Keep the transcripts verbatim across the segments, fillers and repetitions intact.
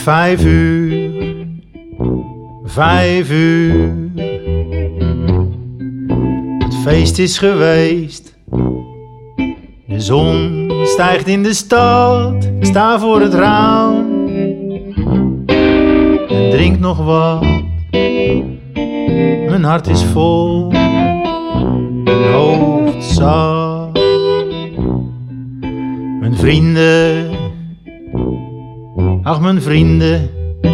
vijf uur, vijf uur. Het feest is geweest. De zon stijgt in de stad. Ik sta voor het raam en drink nog wat. Mijn hart is vol, mijn hoofd zat. Mijn vrienden, ach mijn vrienden.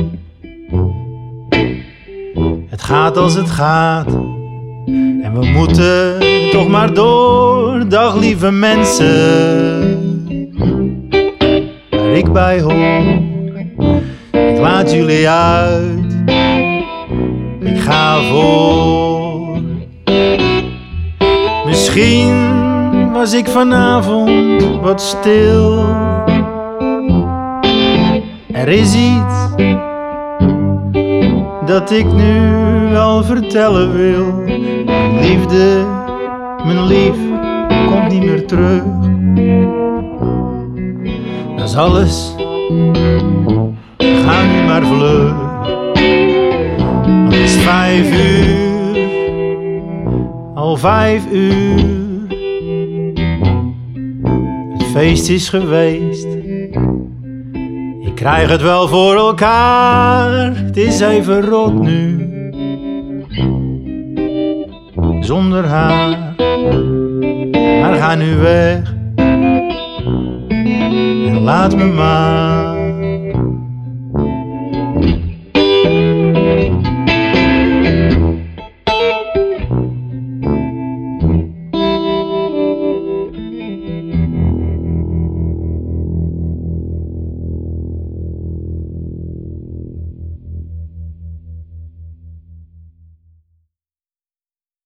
Het gaat als het gaat en we moeten toch maar door. Dag lieve mensen, waar ik bij hoor. Ik laat jullie uit, ik ga voor. Misschien was ik vanavond wat stil. Er is iets dat ik nu al vertellen wil. Mijn liefde, mijn lief, komt niet meer terug. Dat is alles, ga nu maar vlug. Want het is vijf uur, al vijf uur. Het feest is geweest. Ik krijg het wel voor elkaar, het is even rot nu. Zonder haar, maar ga nu weg en laat me maar.